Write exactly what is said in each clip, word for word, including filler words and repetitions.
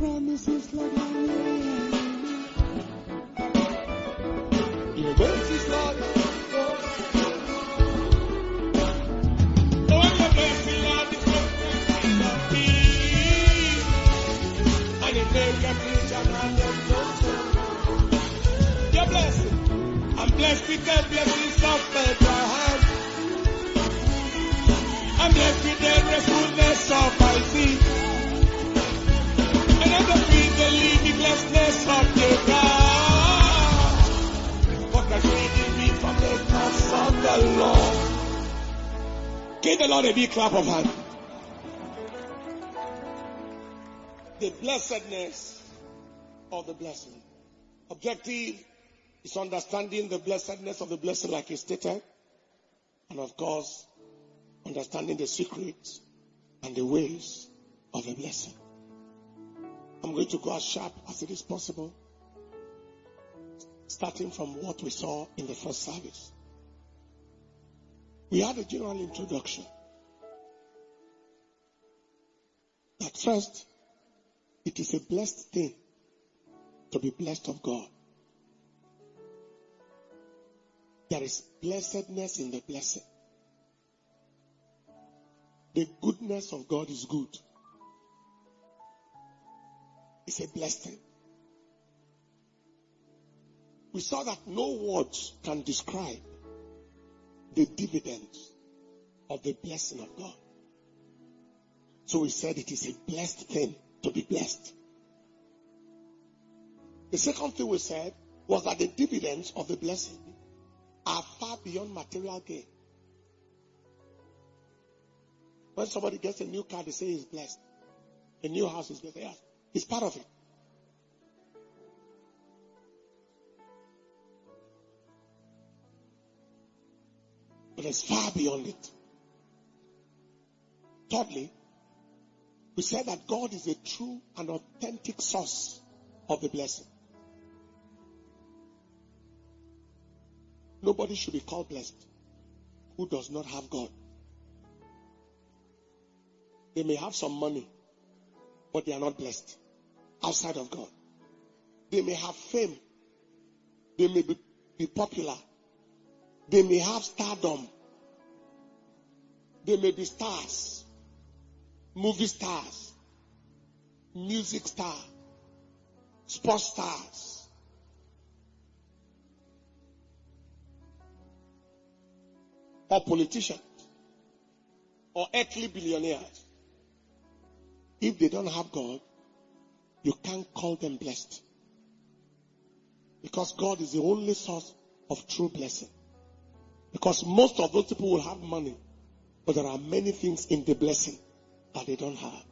promises, Lord, I will. Your mercies, Lord, oh, your blessing, Lord, is something of me. And it makes a rich and addeth no sorrow. Your blessing, I'm blessed with the blessings of Abraham. I'm blessed with the restfulness of my feet. And I'm blessed with the limitlessness of the God. What has reading me from the thoughts of the Lord? Give the Lord a big clap of hand. The blessedness of the blessing. Objective is understanding the blessedness of the blessing like he stated. And of course, understanding the secrets and the ways of the blessing. I'm going to go as sharp as it is possible, starting from what we saw in the first service. We had a general introduction. That first, it is a blessed thing to be blessed of God. There is blessedness in the blessing. The goodness of God is good. It's a blessing. We saw that no words can describe the dividends of the blessing of God. So we said it is a blessed thing to be blessed. The second thing we said was that the dividends of the blessing are far beyond material gain. When somebody gets a new car, they say he's blessed. A new house is blessed. Yeah, it's part of it. But it's far beyond it. Thirdly, we said that God is a true and authentic source of the blessing. Nobody should be called blessed who does not have God. They may have some money, but they are not blessed outside of God. They may have fame. They may be, be popular. They may have stardom. They may be stars, movie stars, music stars, sports stars. Or politicians. Or earthly billionaires. If they don't have God, you can't call them blessed. Because God is the only source of true blessing. Because most of those people will have money, but there are many things in the blessing that they don't have.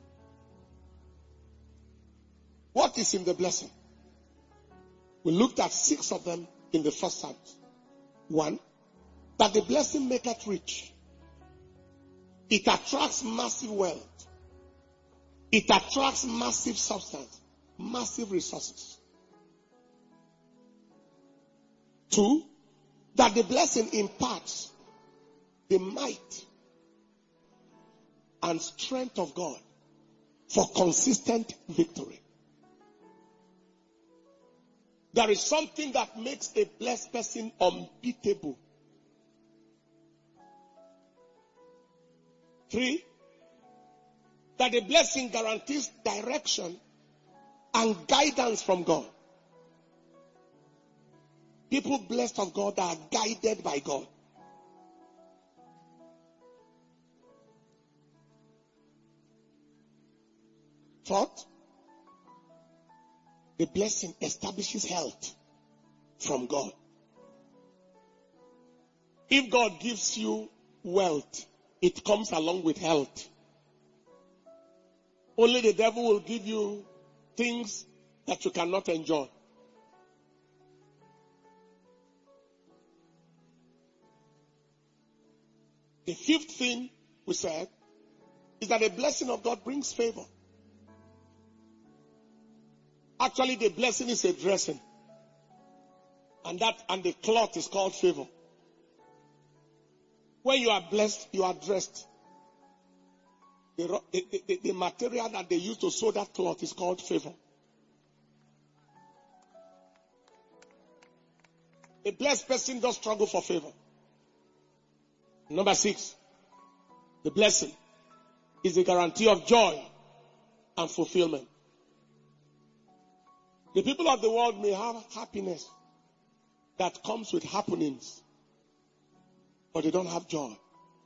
What is in the blessing? We looked at six of them in the first service. One, that the blessing maketh rich. It attracts massive wealth. It attracts massive substance, massive resources. Two, that the blessing imparts the might and strength of God for consistent victory. There is something that makes a blessed person unbeatable. Three, that the blessing guarantees direction and guidance from God. People blessed of God are guided by God. Fourth, the blessing establishes health from God. If God gives you wealth, it comes along with health. Only the devil will give you things that you cannot enjoy. The fifth thing we said is that the blessing of God brings favor. Actually, the blessing is a dressing. And that and the cloth is called favor. When you are blessed, you are dressed. The, the, the, the material that they use to sew that cloth is called favor. A blessed person does struggle for favor. Number six, the blessing is a guarantee of joy and fulfillment. The people of the world may have happiness that comes with happenings, but they don't have joy.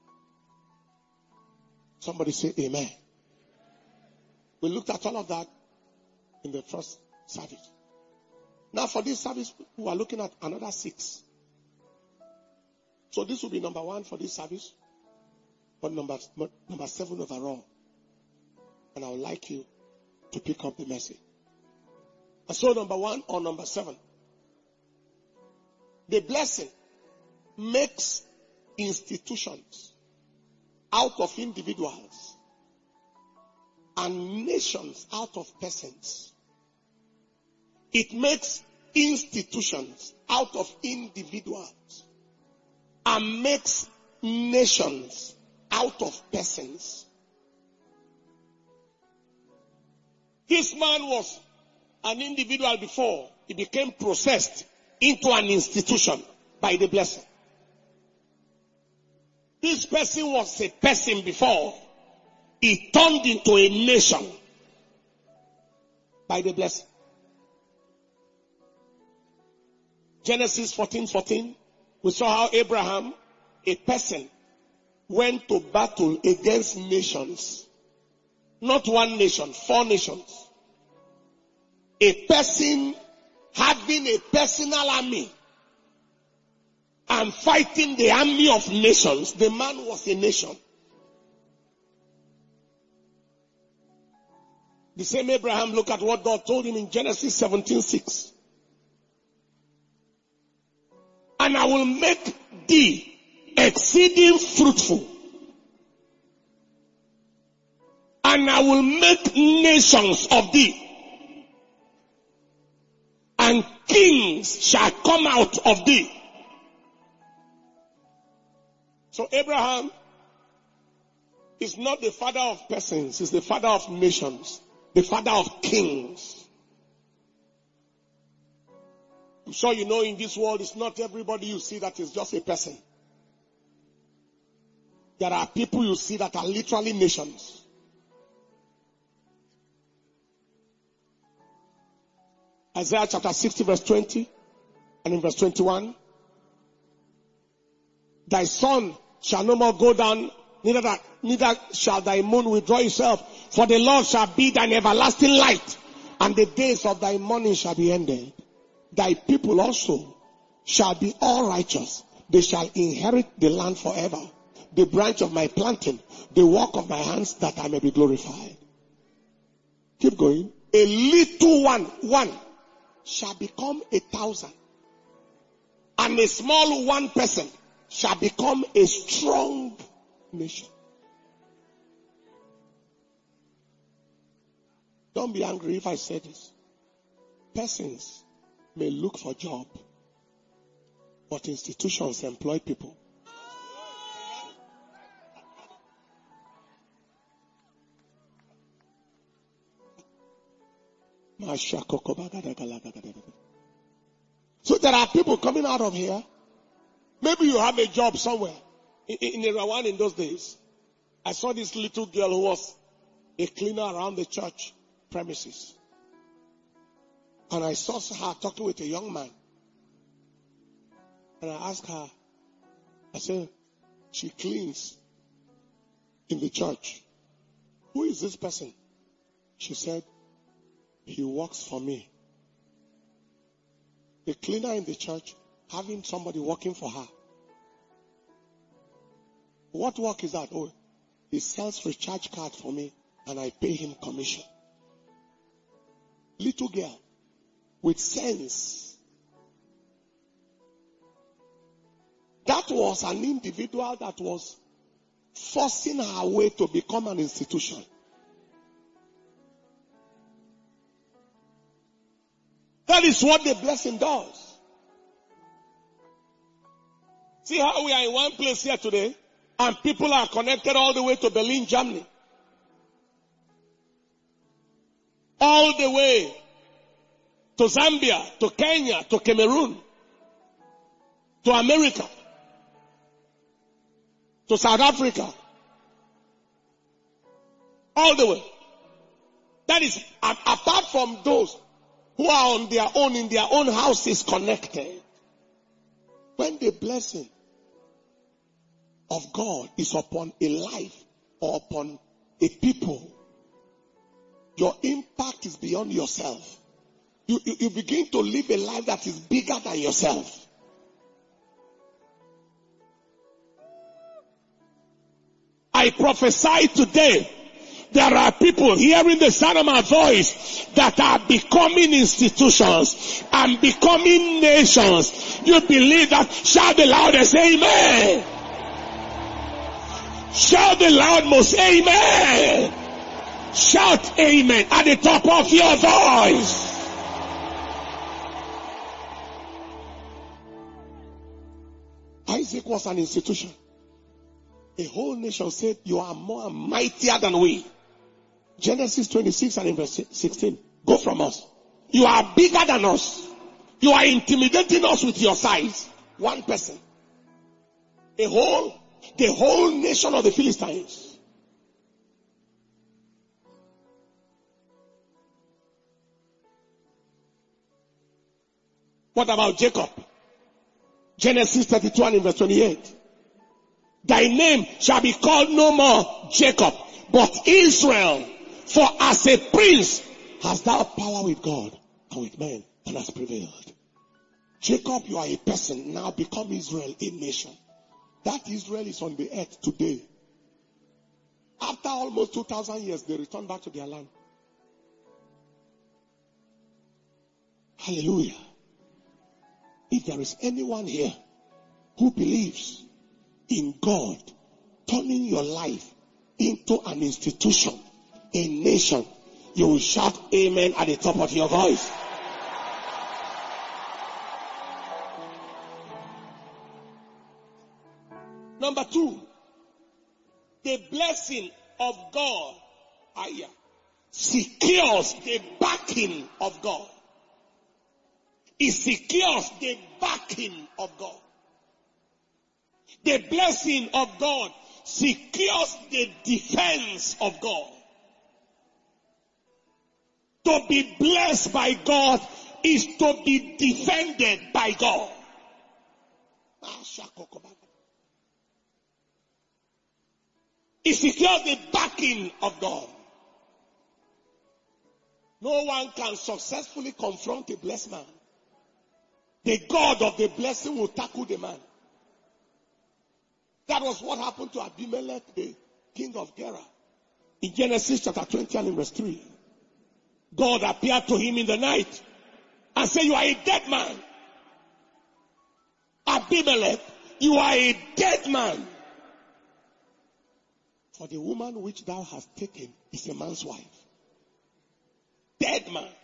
Somebody say amen. We looked at all of that in the first service. Now for this service, we are looking at another six. So this will be number one for this service, but number, number seven overall. And I would like you to pick up the message. And so number one or number seven. The blessing makes institutions out of individuals and nations out of persons. It makes institutions out of individuals and makes nations out of persons. This man was an individual before. He became processed into an institution by the blessing. This person was a person before. He turned into a nation by the blessing. Genesis fourteen fourteen, we saw how Abraham, a person, went to battle against nations. Not one nation, four nations. A person having a personal army and fighting the army of nations. The man was a nation. The same Abraham, look at what God told him in Genesis seventeen six. And I will make thee exceeding fruitful, and I will make nations of thee, and kings shall come out of thee. So Abraham is not the father of persons, he's the father of nations, the father of kings. I'm sure you know in this world it's not everybody you see that is just a person. There are people you see that are literally nations. Isaiah chapter sixty verse twenty and in verse twenty-one. Thy sun shall no more go down, neither, that, neither shall thy moon withdraw itself, for the Lord shall be thine everlasting light, and the days of thy mourning shall be ended. Thy people also shall be all righteous. They shall inherit the land forever. The branch of my planting, the work of my hands, that I may be glorified. Keep going. A little one, one, shall become a thousand. And a small one person shall become a strong nation. Don't be angry if I say this. Persons may look for job, but institutions employ people. So there are people coming out of here. Maybe you have a job somewhere. In, in Irawan in those days, I saw this little girl who was a cleaner around the church premises. And I saw her talking with a young man. And I asked her, I said, she cleans in the church. Who is this person? She said, he works for me. The cleaner in the church having somebody working for her. What work is that? Oh, he sells recharge card for me and I pay him commission. Little girl with sense. That was an individual that was forcing her way to become an institution. That is what the blessing does. See how we are in one place here today, and people are connected all the way to Berlin, Germany. all the way to Zambia, to Kenya, to Cameroon, to America, to South Africa, all the way. That is, apart from those who are on their own, in their own houses connected. When the blessing of God is upon a life or upon a people, your impact is beyond yourself. You, you, you begin to live a life that is bigger than yourself. I prophesy today, there are people hearing the sound of my voice that are becoming institutions and becoming nations. You believe that? Shout the loudest, amen. Shout the loudest, amen. Shout amen at the top of your voice. Isaac was an institution. A whole nation said, you are more mightier than we. Genesis twenty-six and in verse sixteen. Go from us. You are bigger than us. You are intimidating us with your size. One person. A whole, the whole nation of the Philistines. What about Jacob? Genesis thirty-two and in verse twenty-eight. Thy name shall be called no more Jacob, but Israel. For as a prince hast thou power with God and with men, and hast prevailed. Jacob, you are a person. Now become Israel, a nation. That Israel is on the earth today. After almost two thousand years, they return back to their land. Hallelujah. If there is anyone here who believes in God turning your life into an institution, a nation, you will shout amen at the top of your voice. Number two, the blessing of God ayah, secures the backing of God. It secures the backing of God. The blessing of God secures the defense of God. To be blessed by God is to be defended by God. It secures the backing of God. No one can successfully confront a blessed man. The God of the blessing will tackle the man. That was what happened to Abimelech, the king of Gerar. In Genesis chapter twenty and in verse three. God appeared to him in the night and said, you are a dead man. Abimelech, you are a dead man. For the woman which thou hast taken is a man's wife. Dead man.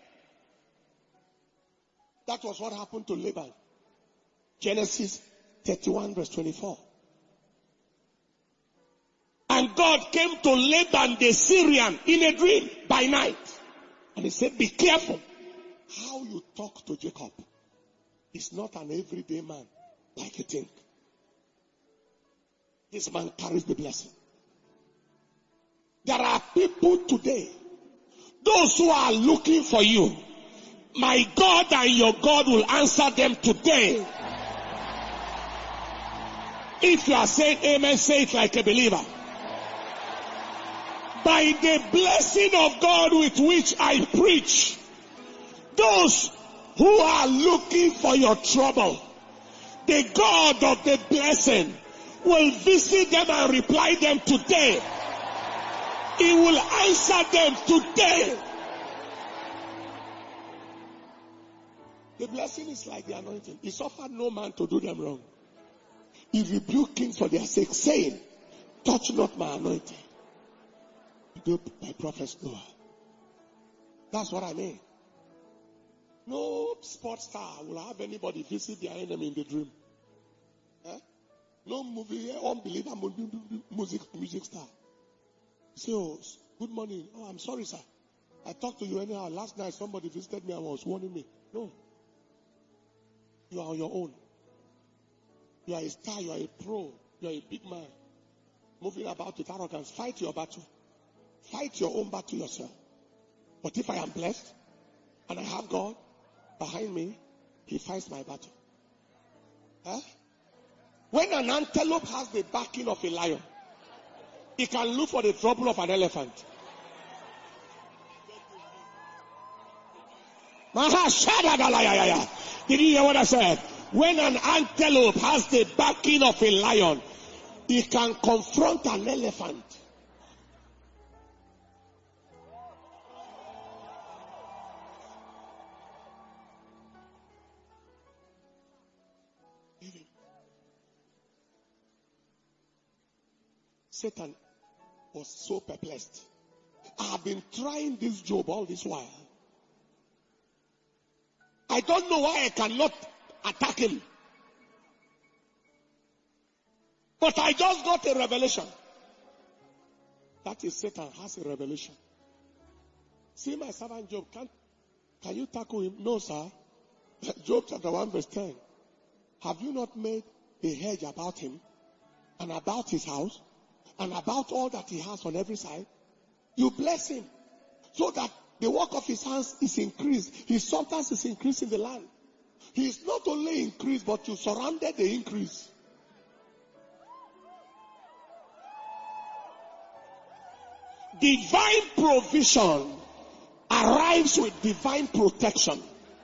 That was what happened to Laban. Genesis thirty-one verse twenty-four. And God came to Laban the Syrian in a dream by night. And he said, be careful. How you talk to Jacob is not an everyday man like you think. This man carries the blessing. There are people today, those who are looking for you. My God and your God will answer them today. If you are saying amen, say it like a believer. By the blessing of God with which I preach, those who are looking for your trouble, the God of the blessing will visit them and reply them today. He will answer them today. The blessing is like the anointing. He suffered no man to do them wrong. He rebuked kings for their sake, saying, touch not my anointing. Do my prophet's Noah. That's what I mean. No sports star will have anybody visit their enemy in the dream. Eh? No movie, unbeliever music, music star. Say, oh, good morning. Oh, I'm sorry, sir. I talked to you anyhow. Last night somebody visited me and was warning me. No. You are on your own. You are a star. You are a pro. You are a big man. Moving about with arrogance. Fight your battle. Fight your own battle yourself. But if I am blessed and I have God behind me, He fights my battle. Huh? When an antelope has the backing of a lion, it can look for the trouble of an elephant. Did you hear what I said? When an antelope has the backing of a lion, it can confront an elephant. Satan was so perplexed. I have been trying this job all this while. I don't know why I cannot attack him. But I just got a revelation. That is, Satan has a revelation. See my servant Job, can, can you tackle him? No, sir. Job chapter one verse ten. Have you not made a hedge about him and about his house and about all that he has on every side? You bless him so that the work of his hands is increased. His substance is increased in the land. He is not only increased, but you surrounded the increase. Divine provision arrives with divine protection.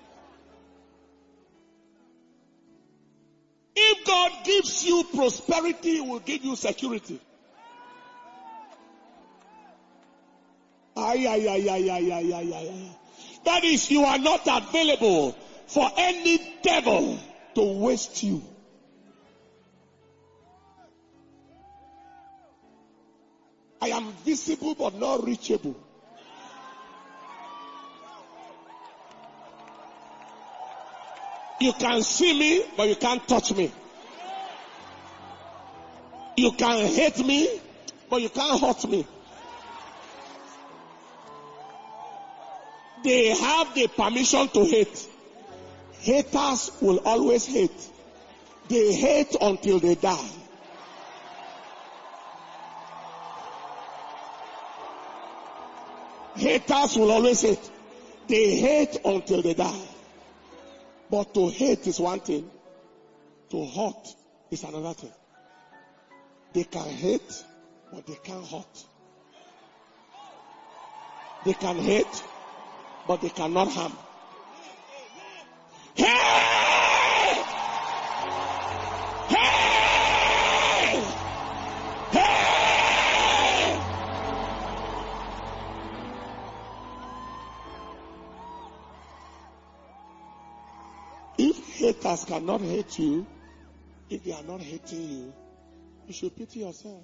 If God gives you prosperity, He will give you security. Ay, ay, ay, ay, ay, ay, ay, ay. That is, you are not available for any devil to waste you. I am visible but not reachable. You can see me, but you can't touch me. You can hate me, but you can't hurt me. They have the permission to hate. Haters will always hate. They hate until they die. Haters will always hate. They hate until they die. But to hate is one thing. To hurt is another thing. They can hate, but they can't hurt. They can hate, but they cannot harm. Hey! Hey! Hey! If haters cannot hate you, if they are not hating you, you should pity yourself.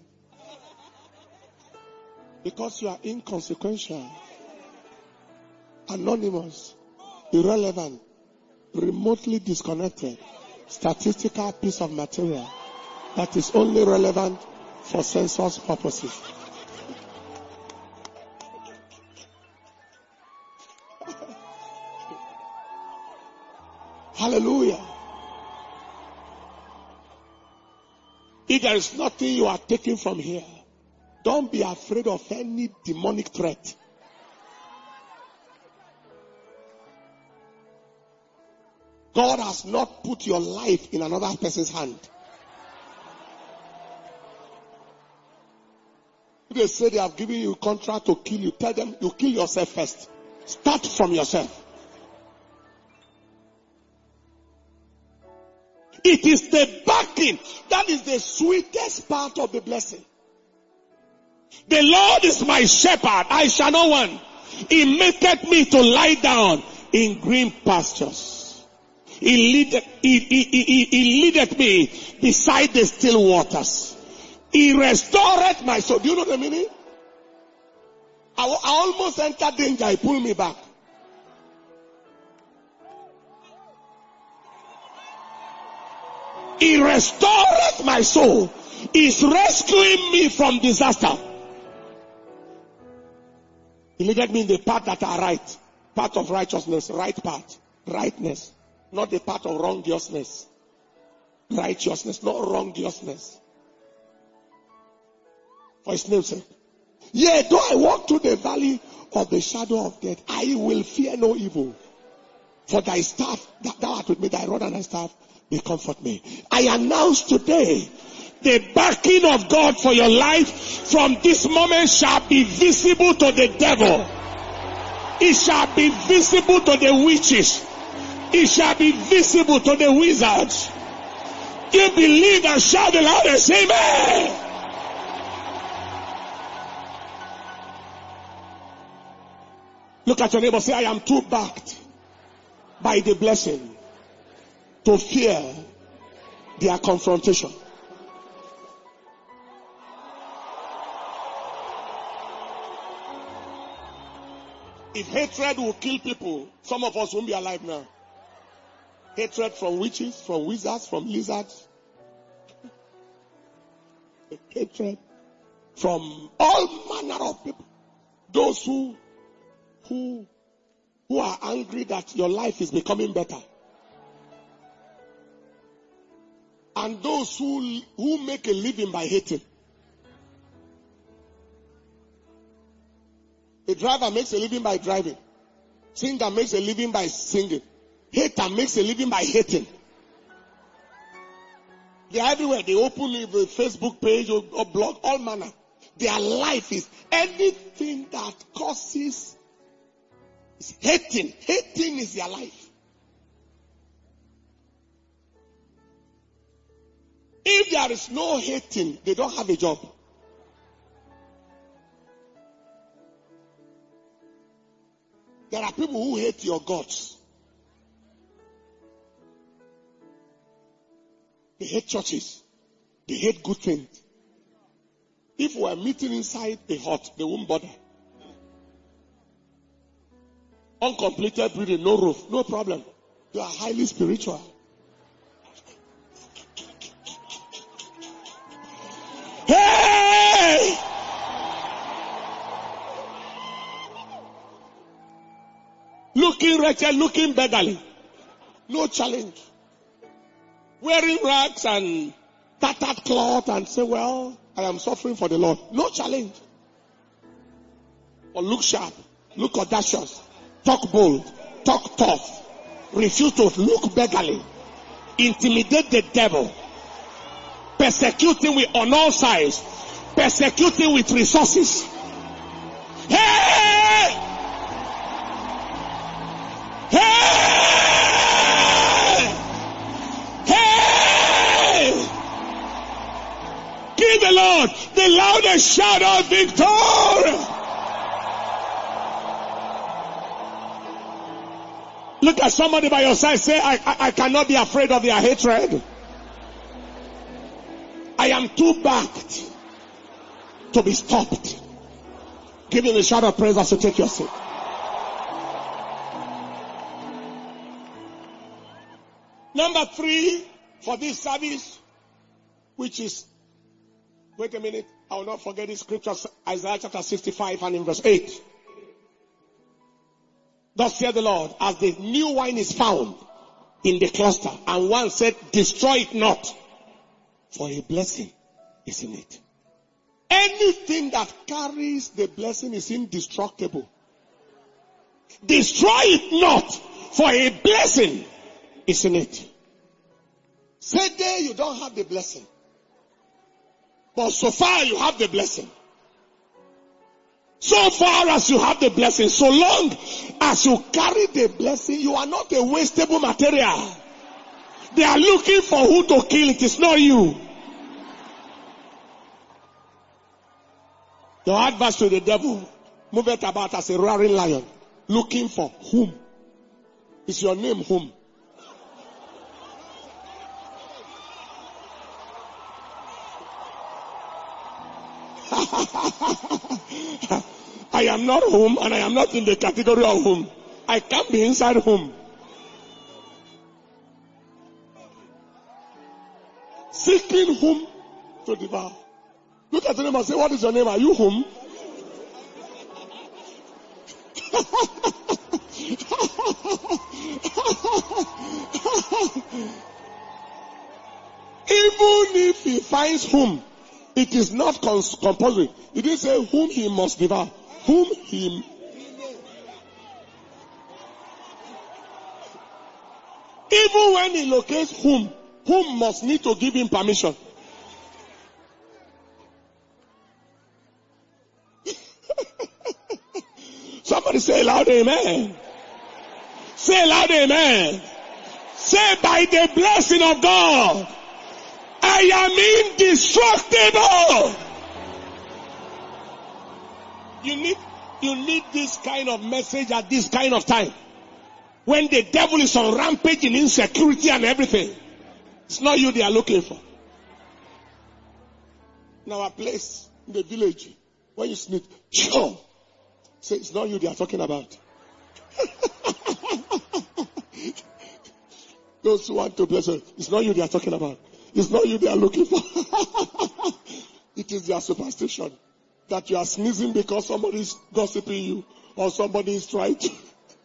Because you are inconsequential, anonymous, irrelevant, remotely disconnected, statistical piece of material that is only relevant for census purposes. Hallelujah. If there is nothing you are taking from here, don't be afraid of any demonic threat. God has not put your life in another person's hand. If they say they have given you a contract to kill you, tell them you kill yourself first. Start from yourself. It is the backing that is the sweetest part of the blessing. The Lord is my shepherd, I shall not want. He maketh me to lie down in green pastures. He leadeth, he, he, he, he leadeth me beside the still waters. He restoreth my soul. Do you know the meaning? I, I almost entered danger. He pulled me back. He restoreth my soul. He's rescuing me from disaster. He He leadeth me in the path that are right. Path of righteousness, right path. Rightness. Not the path of wrongdousness. Righteousness, not wrongdousness. For his name's sake. Yea, though I walk through the valley of the shadow of death, I will fear no evil. For thy staff, that thou art with me, thy rod and thy staff, they comfort me. I announce today, the backing of God for your life from this moment shall be visible to the devil. It shall be visible to the witches. It shall be visible to the wizards. You believe and shout the loudest, amen. Look at your neighbor, say, I am too backed by the blessing to fear their confrontation. If hatred will kill people, some of us won't be alive now. Hatred from witches, from wizards, from lizards. Hatred from all manner of people. Those who, who, who are angry that your life is becoming better. And those who, who make a living by hating. A driver makes a living by driving. Singer makes a living by singing. Hater makes a living by hating. They are everywhere. They open a Facebook page or, or blog, all manner. Their life is anything that causes is hating. Hating is their life. If there is no hating, they don't have a job. There are people who hate your gods. They hate churches. They hate good things. If we are meeting inside a hut, they won't bother. Uncompleted breeding, no roof, no problem. You are highly spiritual. Hey! Looking wretched, looking beggarly. No challenge. Wearing rags and tattered cloth and say, well, I am suffering for the Lord. No challenge. Or look sharp, look audacious, talk bold, talk tough, refuse to look beggarly, intimidate the devil, persecute him with on all sides, persecute him with resources. Hey! Hey! Hey! Give the Lord the loudest shout of victory. Look at somebody by your side. Say, I, I, I cannot be afraid of their hatred. I am too backed to be stopped. Give him the shout of praise as you take your seat. Number three for this service, which is, wait a minute, I will not forget this scripture, Isaiah chapter sixty-five and in verse eight. Thus saith the Lord, as the new wine is found in the cluster, and one said, destroy it not, for a blessing is in it. Anything that carries the blessing is indestructible. Destroy it not, for a blessing is in it. Say there you don't have the blessing. But so far you have the blessing. So far as you have the blessing, so long as you carry the blessing, you are not a wastable material. They are looking for who to kill. It is not you. Your adversary, the devil, moveth about as a roaring lion, looking for whom? Is your name whom? I am not whom, and I am not in the category of whom. I can't be inside whom. Seeking whom to devour. Look at the name and say, what is your name? Are you whom? Even if he finds whom, it is not cons- compulsory. It didn't say whom he must devour. Whom he... Even when he locates whom, whom must need to give him permission. Somebody say loud amen. Say loud amen. Say by the blessing of God, I am indestructible. You need, you need this kind of message at this kind of time. When the devil is on rampage in insecurity and everything. It's not you they are looking for. In our place, in the village, when you sneak, sure. Say, it's not you they are talking about. Those who want to bless you, it's not you they are talking about. It's not you they are looking for. It is their superstition that you are sneezing because somebody is gossiping you or somebody is trying to.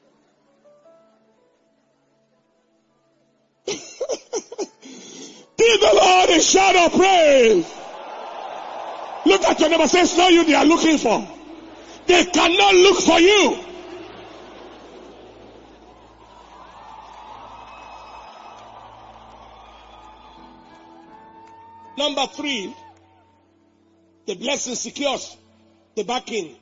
Give the Lord a shout of praise. Look at your neighbor, say, it's not you they are looking for. They cannot look for you. Number three, the blessing secures the backing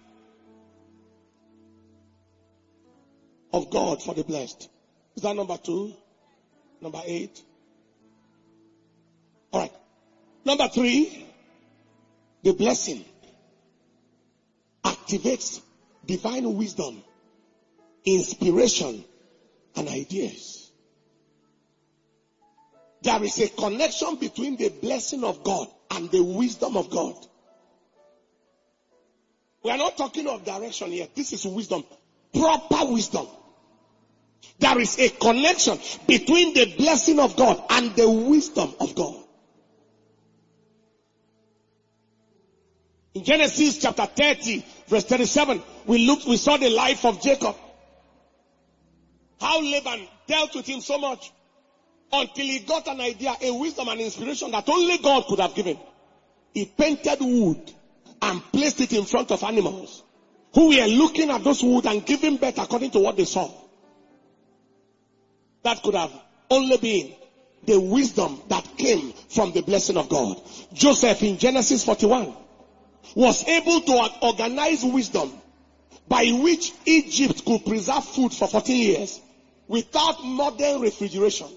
of God for the blessed. Is that number two? Number eight? All right. Number three, the blessing activates divine wisdom, inspiration, and ideas. There is a connection between the blessing of God and the wisdom of God. We are not talking of direction here. This is wisdom, proper wisdom. There is a connection between the blessing of God and the wisdom of God. In Genesis chapter thirty, verse thirty-seven, we looked, we saw the life of Jacob. How Laban dealt with him so much until he got an idea, a wisdom and inspiration that only God could have given. He painted wood and placed it in front of animals who were looking at those wood and giving birth according to what they saw. That could have only been the wisdom that came from the blessing of God. Joseph in Genesis forty-one was able to organize wisdom by which Egypt could preserve food for fourteen years without modern refrigeration.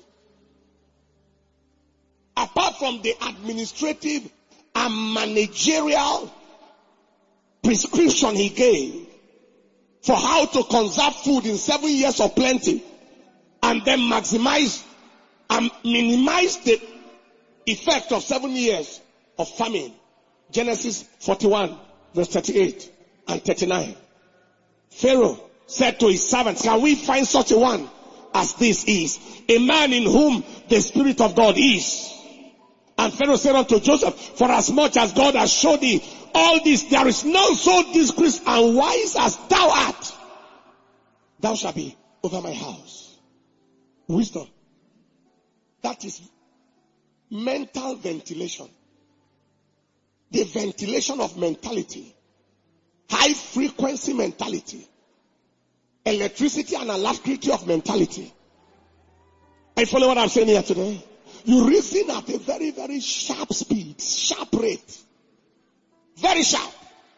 Apart from the administrative and managerial prescription he gave for how to conserve food in seven years of plenty and then maximize and minimize the effect of seven years of famine. Genesis forty-one, verse thirty-eight and thirty-nine. Pharaoh said to his servants, can we find such a one as this is, a man in whom the Spirit of God is? And Pharaoh said unto Joseph, for as much as God has showed thee all this, there is none so discreet and wise as thou art. Thou shalt be over my house. Wisdom. That is mental ventilation. The ventilation of mentality. High frequency mentality. Electricity and alacrity of mentality. Are you following what I'm saying here today? You reason at a very, very sharp speed, sharp rate. Very sharp.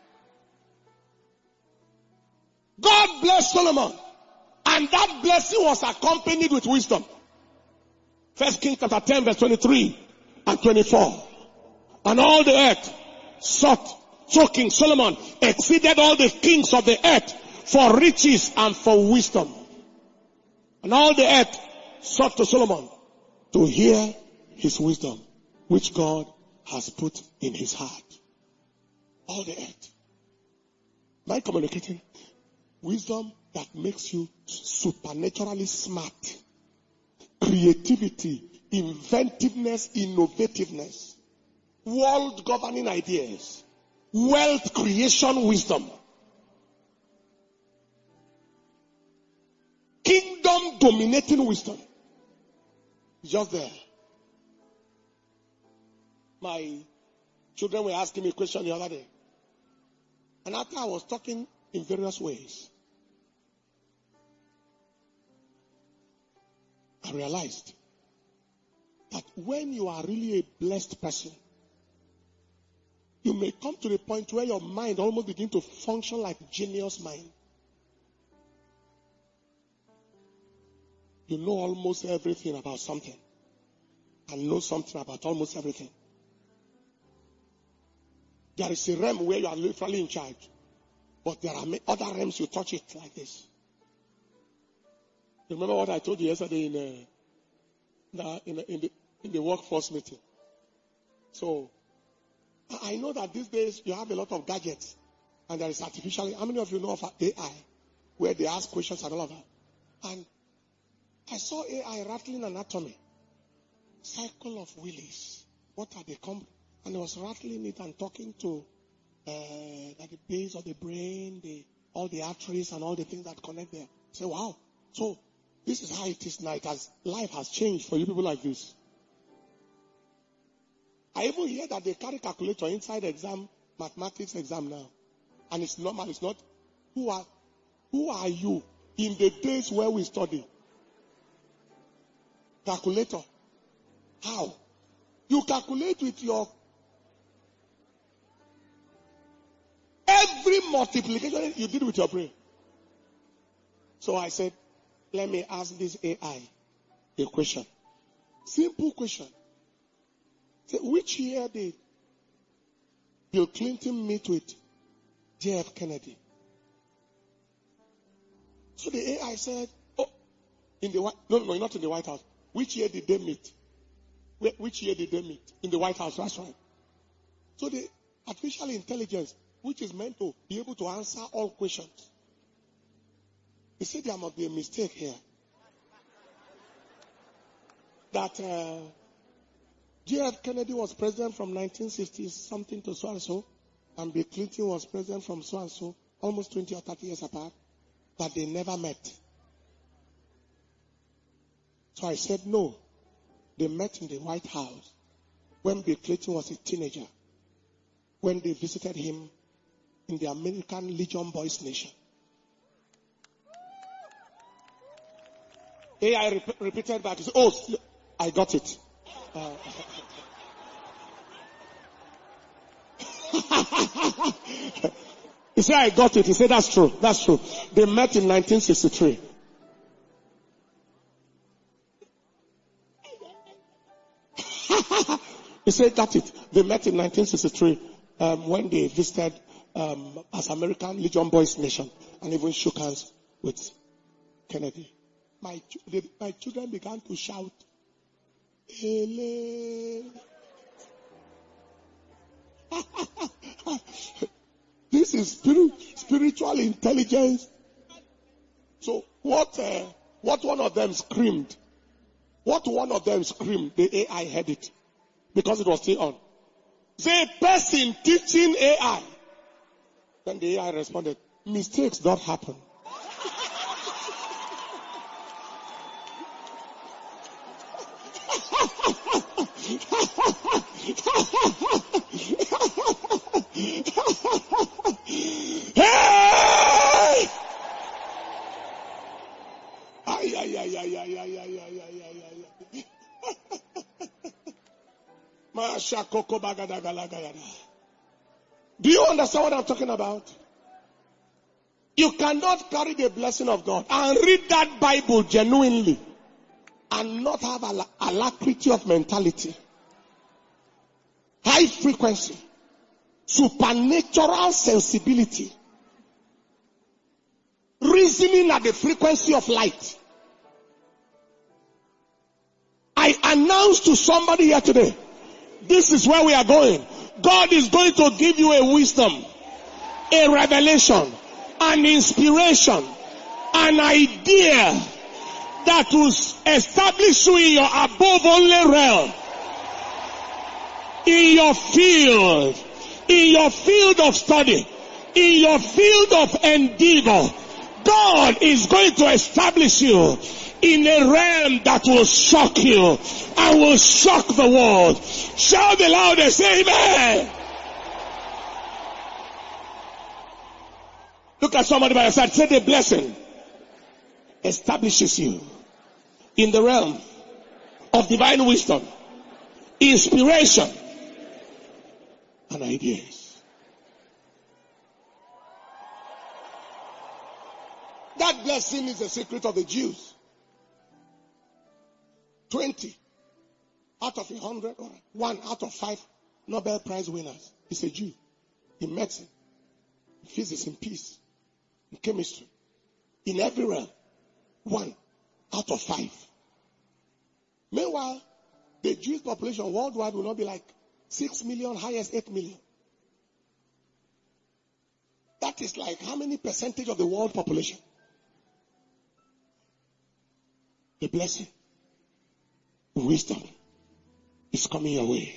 God blessed Solomon. And that blessing was accompanied with wisdom. First Kings chapter ten, verse twenty-three and twenty-four. And all the earth sought, so King Solomon exceeded all the kings of the earth for riches and for wisdom. And all the earth sought to Solomon to hear his wisdom, which God has put in his heart. All the earth. Am I communicating? Wisdom that makes you supernaturally smart. Creativity, inventiveness, innovativeness. World governing ideas. Wealth creation wisdom. wisdom dominating wisdom. Just there. My children were asking me a question the other day. And after I was talking in various ways, I realized that when you are really a blessed person, you may come to the point where your mind almost begins to function like genius mind. You know almost everything about something and know something about almost everything. There is a realm where you are literally in charge, but there are other realms you touch it like this. Remember what I told you yesterday in, uh, in, in, the, in the workforce meeting? So, I know that these days you have a lot of gadgets and there is artificial. How many of you know of A I where they ask questions and all of that? And I saw A I rattling anatomy. Cycle of Willis. What are they called? And it was rattling it and talking to uh, at the base of the brain, the, all the arteries and all the things that connect there. Say, wow. So this is how it is now. It has, life has changed for you people like this. I even hear that they carry calculator inside the exam, mathematics exam now. And it's normal. It's not, who are, who are you in the days where we study? Calculator. How? You calculate with your, every multiplication you did with your brain. So I said, let me ask this A I a question. Simple question. Say, which year did Bill Clinton meet with J F Kennedy? So the A I said, oh, in the White, no, no, not in the White House. Which year did they meet? Which year did they meet? In the White House, that's right. So the artificial intelligence, which is meant to be able to answer all questions, he said there must be a mistake here. That uh, J F Kennedy was president from nineteen sixty something to so and so, and Bill Clinton was president from so and so, almost twenty or thirty years apart, but they never met. So I said no. They met in the White House when Bill Clinton was a teenager, when they visited him in the American Legion Boys Nation. A I rep- repeated back. He said, oh, I got it. Uh, he said, I got it. He said, that's true. That's true. They met in nineteen sixty-three. He said, that's it. They met in nineteen sixty-three um, when they visited um, as American Legion Boys Nation and even shook hands with Kennedy. My, they, my children began to shout, Ele. This is spirit, spiritual intelligence. So what, uh, what one of them screamed, what one of them screamed, the A I heard it. Because it was still on. The person teaching A I. Then the A I responded, mistakes don't happen. Hey! Ay, ay, ay, ay, ay, ay, ay, ay, ay, ay, ay. Do you understand what I'm talking about? You cannot carry the blessing of God and read that Bible genuinely and not have a alacrity of mentality, high frequency, supernatural sensibility, reasoning at the frequency of light. I announce to somebody here today, this is where we are going. God is going to give you a wisdom, a revelation, an inspiration, an idea that will establish you in your above only realm, in your field, in your field of study, in your field of endeavor. God is going to establish you in a realm that will shock you and will shock the world. Shout the loudest, amen. Look at somebody by your side. Say the blessing establishes you in the realm of divine wisdom, inspiration, and ideas. That blessing is the secret of the Jews. Twenty out of a hundred, or one out of five Nobel Prize winners is a Jew in medicine, in physics, in peace, in chemistry, in every realm. One out of five. Meanwhile, the Jewish population worldwide will not be like six million, highest eight million. That is like how many percentage of the world population? The blessing, wisdom is coming your way.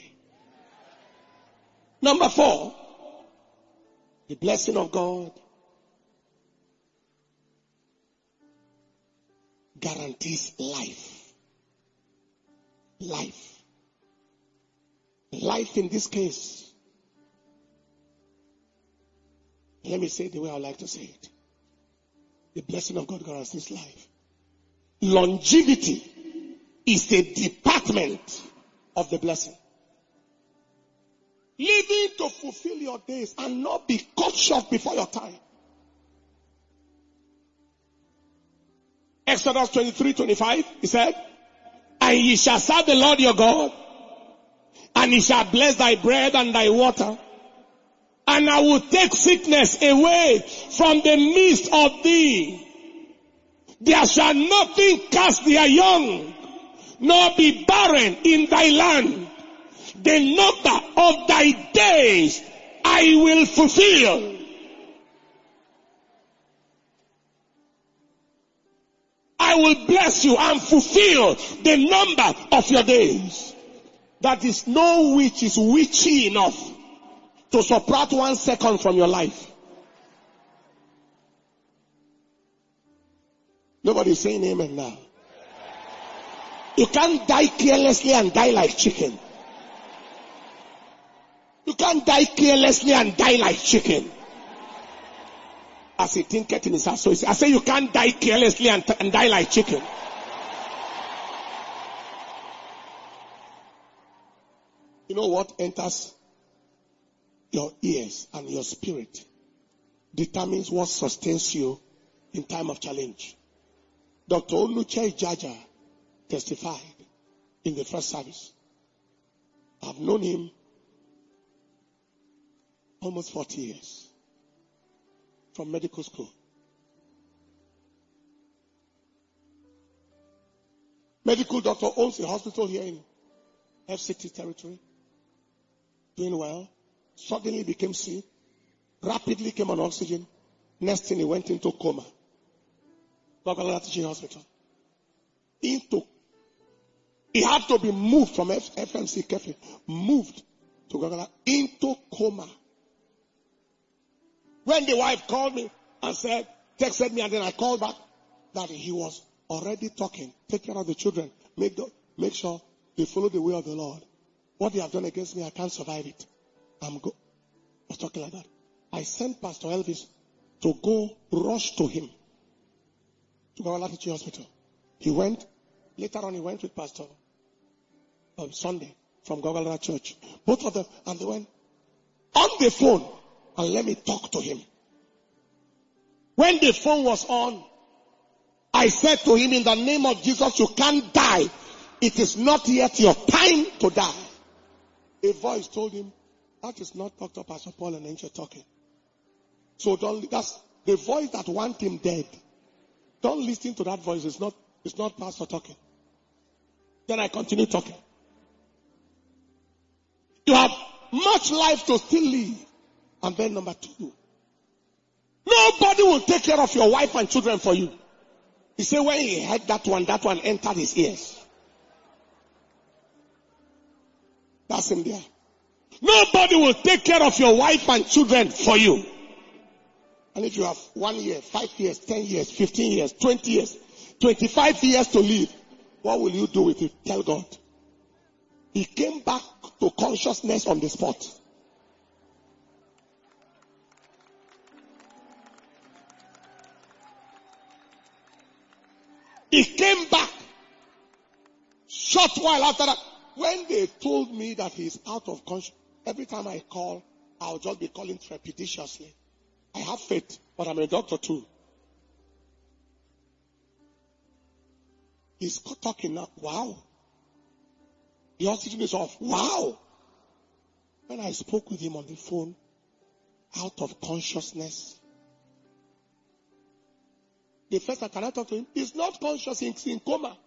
Number four, the blessing of God guarantees life. Life. Life in this case. Let me say it the way I like to say it. The blessing of God guarantees life. Longevity is a department of the blessing. Living to fulfill your days and not be cut short before your time. Exodus twenty-three twenty-five, he said, and ye shall serve the Lord your God, and he shall bless thy bread and thy water, and I will take sickness away from the midst of thee. There shall nothing cast their young, nor be barren in thy land. The number of thy days I will fulfill. I will bless you and fulfill the number of your days. That is no witch is witchy enough to subtract one second from your life. Nobody is saying amen now. You can't die carelessly and die like chicken. You can't die carelessly and die like chicken. As he thinketh in his heart, so he said, I say you can't die carelessly and, and die like chicken. You know what enters your ears and your spirit determines what sustains you in time of challenge. Doctor Oluche Jaja testified in the first service. I've known him almost forty years. From medical school. Medical doctor owns a hospital here in F C T territory. Doing well. Suddenly became sick. Rapidly came on oxygen. Next thing he went into coma. Babalola Teaching Hospital. Into. He had to be moved from F M C Kefi. Moved to Gagala into coma. When the wife called me and said, texted me, and then I called back, that he was already talking. Take care of the children. Make the, make sure they follow the way of the Lord. What they have done against me, I can't survive it. I'm go. I was talking like that. I sent Pastor Elvis to go rush to him to Babalola Teaching Hospital. He went. Later on, he went with Pastor on Sunday from Gogolra Church. Both of them, and they went on the phone. And let me talk to him. When the phone was on, I said to him, in the name of Jesus, you can't die. It is not yet your time to die. A voice told him, that is not Doctor Pastor Paul and Angel talking. So don't, that's the voice that want him dead. Don't listen to that voice. It's not, it's not Pastor talking. Then I continue talking. You have much life to still live. And then number two, nobody will take care of your wife and children for you. He said when he heard that one, that one entered his ears. That's him there. Nobody will take care of your wife and children for you. And if you have one year, five years, ten years, fifteen years, twenty years, twenty-five years to live. What will you do with it? Tell God. He came back to consciousness on the spot. He came back. Short while after that, when they told me that he's out of consciousness, every time I call, I'll just be calling trepidatiously. I have faith, but I'm a doctor too. He's talking now. Wow. The oxygen is off. Wow. When I spoke with him on the phone, out of consciousness, the first time, can I talk to him? He's not conscious, he's in coma.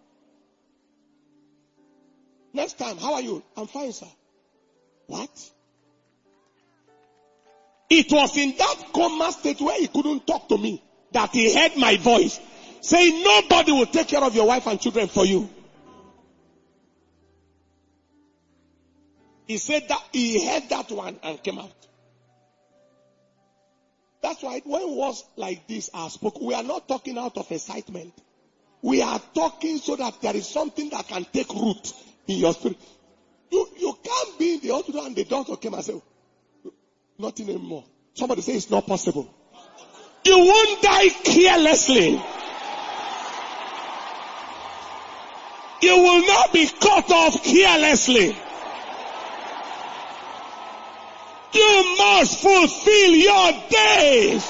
Next time, how are you? I'm fine, sir. What? It was in that coma state where he couldn't talk to me that he heard my voice saying, nobody will take care of your wife and children for you. He said that he heard that one and came out. That's why when it was like this, I spoke. We are not talking out of excitement. We are talking so that there is something that can take root in your spirit. You, you can't be in the hospital and the doctor came and said, nothing anymore. Somebody say it's not possible. You won't die carelessly. You will not be cut off carelessly. You must fulfill your days.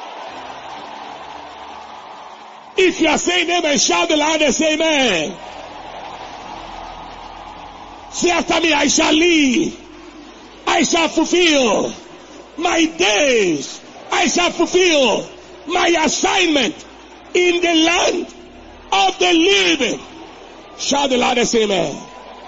If you are saying amen, shout the loudest amen. Say after me, I shall live. I shall fulfill my days. I shall fulfill my assignment in the land of the living. Shout the loudest amen.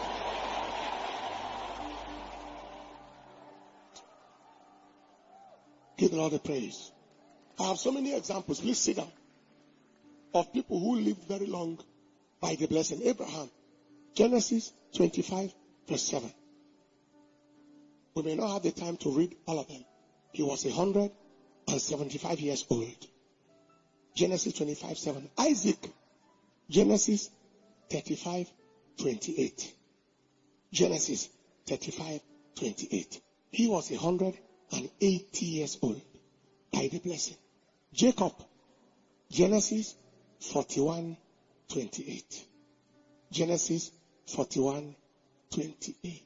Give the Lord the praise. I have so many examples. Please sit down. Of people who lived very long by the blessing. Abraham. Genesis twenty-five verse seven. We may not have the time to read all of them. He was one hundred seventy-five years old. Genesis twenty-five seven. Isaac. Genesis thirty-five twenty-eight. Genesis thirty-five twenty-eight. He was one hundred eighty years old by the blessing. Jacob. Genesis forty-one twenty-eight. Genesis forty-one twenty-eight.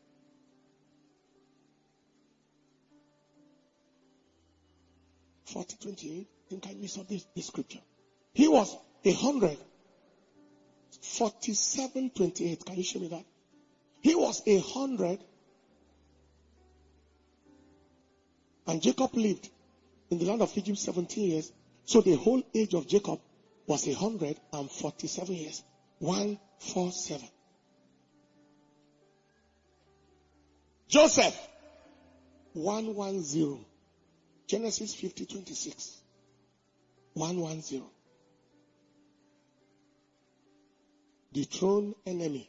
forty twenty-eight. I think I missed out this, this scripture. He was a hundred. forty-seven twenty-eight. Can you show me that? He was a hundred. And Jacob lived in the land of Egypt seventeen years. So the whole age of Jacob was a hundred and forty-seven years. One, four, seven. Joseph. One, one, zero. Genesis fifty, twenty-six. One, one, zero. Dethrone enemy.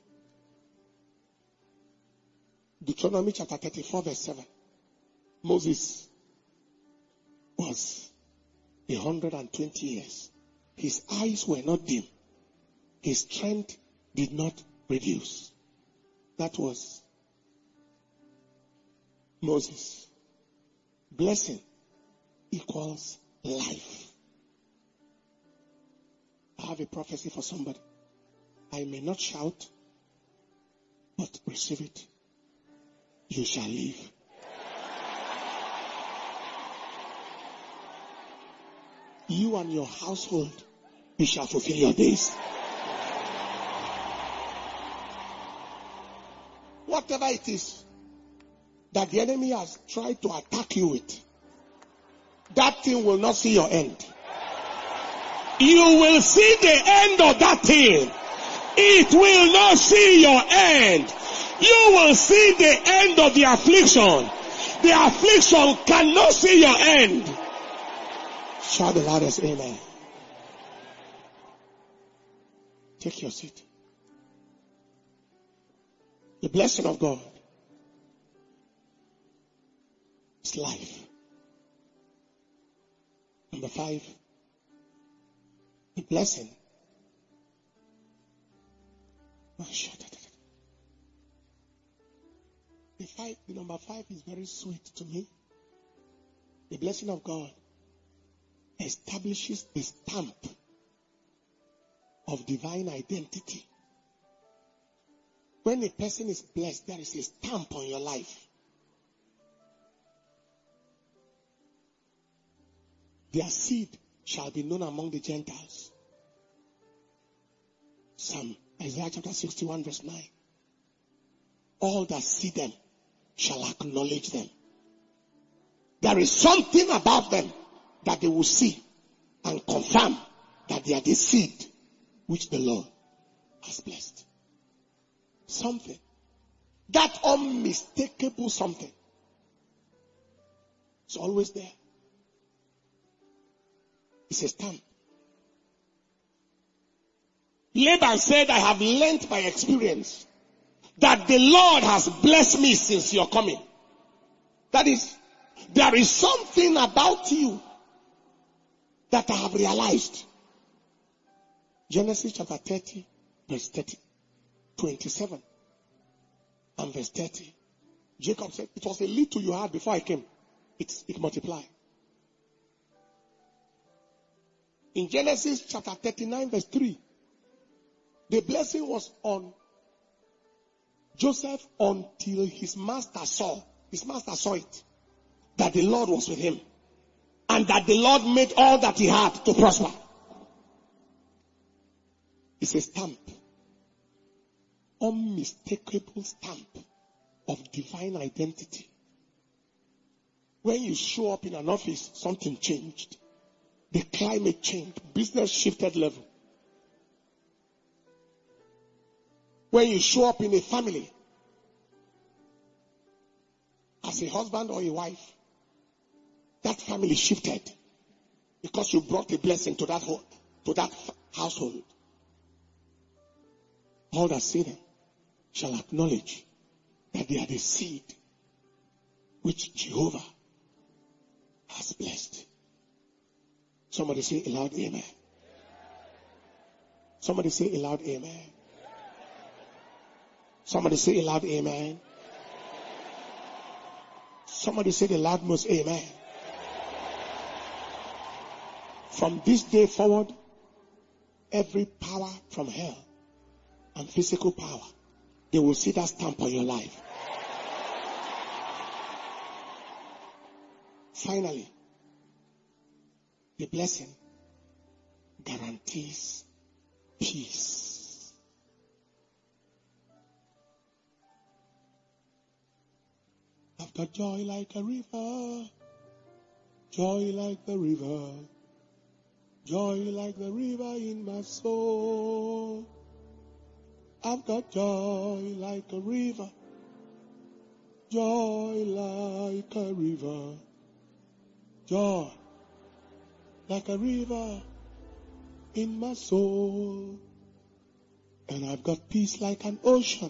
Deuteronomy chapter thirty-four verse seven. Moses was a hundred and twenty years. His eyes were not dim. His strength did not reduce. That was Moses. Blessing equals life. I have a prophecy for somebody. I may not shout, but receive it. You shall live. You and your household, you shall fulfill your days. Whatever it is that the enemy has tried to attack you with, that thing will not see your end. You will see the end of that thing. It will not see your end. You will see the end of the affliction. The affliction cannot see your end. Shout the loudest amen. Take your seat. The blessing of God is life. Number five, the blessing The five, the number five is very sweet to me. The blessing of God establishes the stamp of divine identity. When a person is blessed, there is a stamp on your life. Their seed shall be known among the Gentiles. Psalm Isaiah chapter sixty-one verse nine. All that see them shall acknowledge them. There is something about them that they will see and confirm that they are the seed which the Lord has blessed. Something. That unmistakable something. It's always there. It's a stamp. Laban said, I have learned by experience that the Lord has blessed me since your coming. That is, there is something about you that I have realized. Genesis chapter thirty, verse thirty, twenty-seven, and verse thirty. Jacob said, it was a little you had before I came. It, it multiplied. In Genesis chapter thirty-nine, verse three, the blessing was on Joseph until his master saw, his master saw it, that the Lord was with him, and that the Lord made all that he had to prosper. It's a stamp, unmistakable stamp of divine identity. When you show up in an office, something changed. The climate changed. Business shifted level. When you show up in a family, as a husband or a wife, that family shifted because you brought a blessing to that home, to that household. All that see them shall acknowledge that they are the seed which Jehovah has blessed. Somebody say aloud, amen. Somebody say aloud, amen. Somebody say aloud, amen. Somebody say the loudmost amen. From this day forward, every power from hell and physical power, they will see that stamp on your life. Finally, the blessing guarantees peace. I've got joy like a river, joy like the river, joy like the river in my soul. I've got joy like a river, joy like a river, joy like a river in my soul. And I've got peace like an ocean,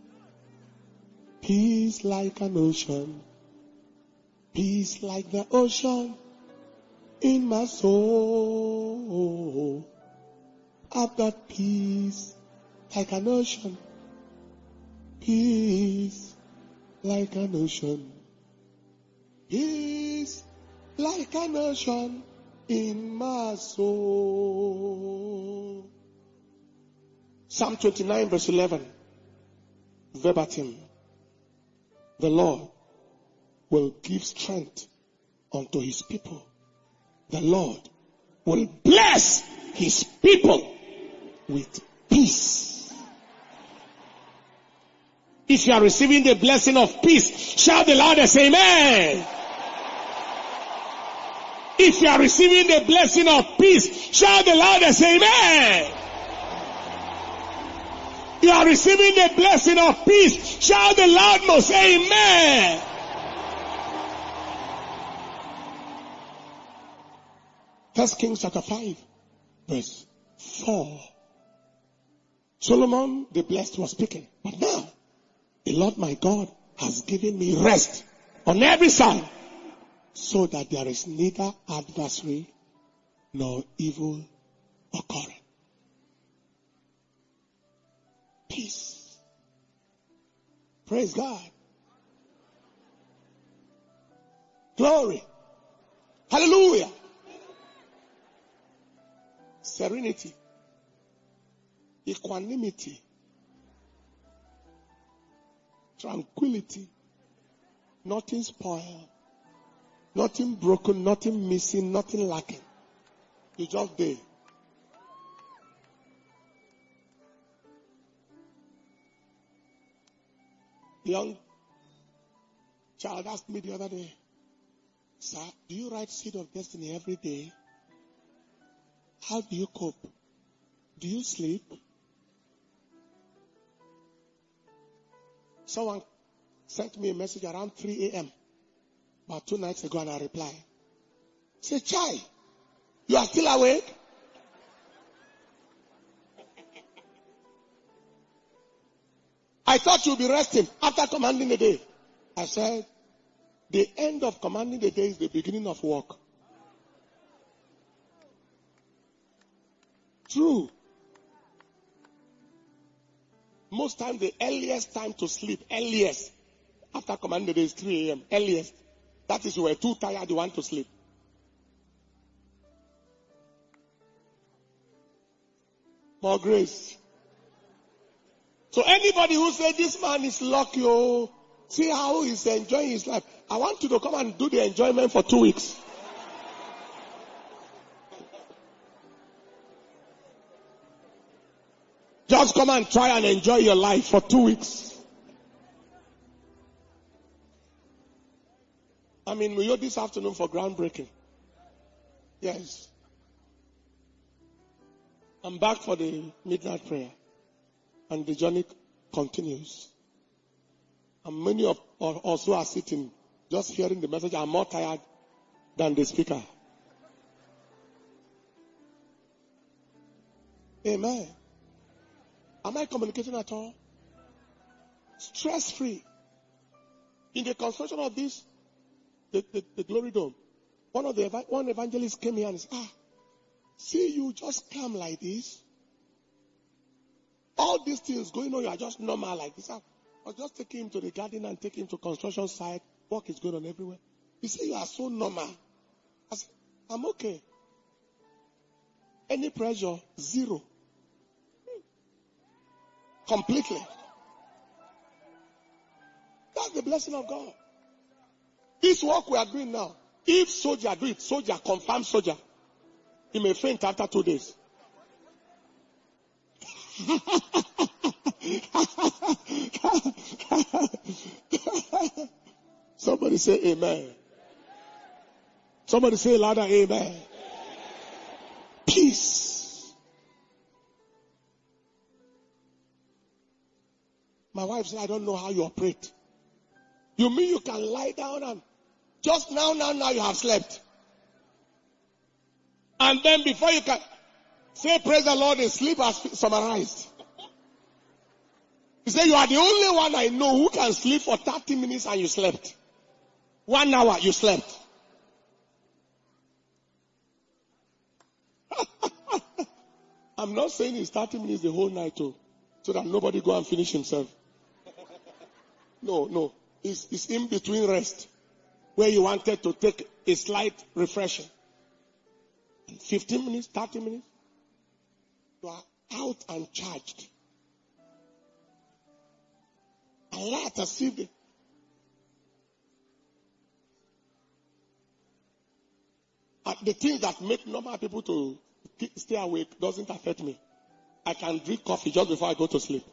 peace like an ocean, peace like the ocean in my soul. I've got peace like an ocean, peace like an ocean, peace like an ocean in my soul. Psalm twenty-nine verse eleven, verbatim. The Lord will give strength unto his people. The Lord will bless his people with peace. If you are receiving the blessing of peace, shout the loudest amen. If you are receiving the blessing of peace, shout the loudest amen. You are receiving the blessing of peace, shout the loudmost amen. First Kings chapter five, verse four. Solomon the blessed was speaking, but now the Lord my God has given me rest on every side, so that there is neither adversary nor evil occurring. Peace. Praise God. Glory. Hallelujah. Serenity. Equanimity. Tranquility. Nothing spoiled. Nothing broken. Nothing missing. Nothing lacking. You just there. Young child asked me the other day, "Sir, do you write Seed of Destiny every day? How do you cope? Do you sleep?" Someone sent me a message around three a.m. about two nights ago, and I replied, "Say, Chai, you are still awake?" I thought you'd be resting after commanding the day. I said, the end of commanding the day is the beginning of work. True. Most times the earliest time to sleep, earliest, after commanding the day is three a.m. Earliest. That is, you were too tired, you want to sleep. More grace. So anybody who says this man is lucky, oh, see how he's enjoying his life. I want you to come and do the enjoyment for two weeks. Just come and try and enjoy your life for two weeks. I'm in Muyo this afternoon for groundbreaking. Yes. I'm back for the midnight prayer. And the journey continues. And many of us who are sitting, just hearing the message, are more tired than the speaker. Amen. Am I communicating at all? Stress-free. In the construction of this, the, the, the Glory Dome, one of the one evangelist came here and said, ah, see you just calm like this. All these things going on, you are just normal like this. I was just taking him to the garden and taking him to construction site. Work is going on everywhere. He said, you are so normal. I said, I'm okay. Any pressure? Zero. Completely. That's the blessing of God. This work we are doing now, if soldier do it, soldier, confirmed soldier, he may faint after two days. Somebody say amen. Somebody say louder, amen. Peace. My wife said, I don't know how you operate. You mean you can lie down and just now, now, now you have slept. And then before you can say praise the Lord, the sleep has summarized. He said, you are the only one I know who can sleep for thirty minutes and you slept. One hour you slept. I'm not saying it's thirty minutes the whole night too, so that nobody go and finish himself. No, no. It's, it's in between rest, where you wanted to take a slight refreshing. fifteen minutes, thirty minutes, you are out and charged. Alert as if the Uh, the things that make normal people to stay awake doesn't affect me. I can drink coffee just before I go to sleep.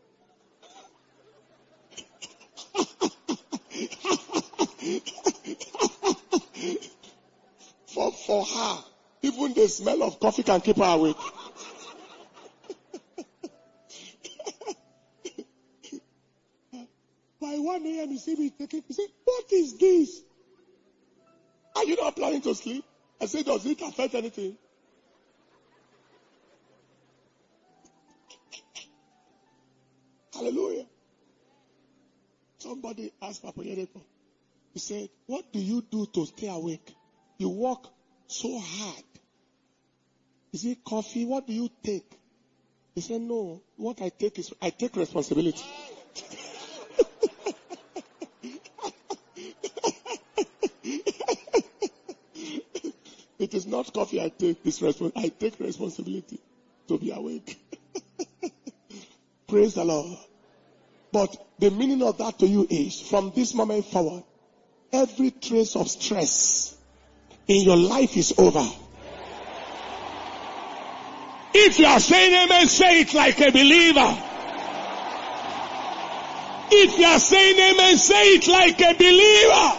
for, for her, even the smell of coffee can keep her awake. By one a.m. you see me taking, you say, what is this? Are you not planning to sleep? I say, does it affect anything? Hallelujah. Somebody asked Papa Yereko. He said, what do you do to stay awake? You work so hard. Is it coffee? What do you take? He said, no, what I take is, I take responsibility. It is not coffee I take, this respons- I take responsibility to be awake. Praise the Lord. But the meaning of that to you is, from this moment forward, every trace of stress in your life is over. If you are saying amen, say it like a believer. If you are saying amen, say it like a believer.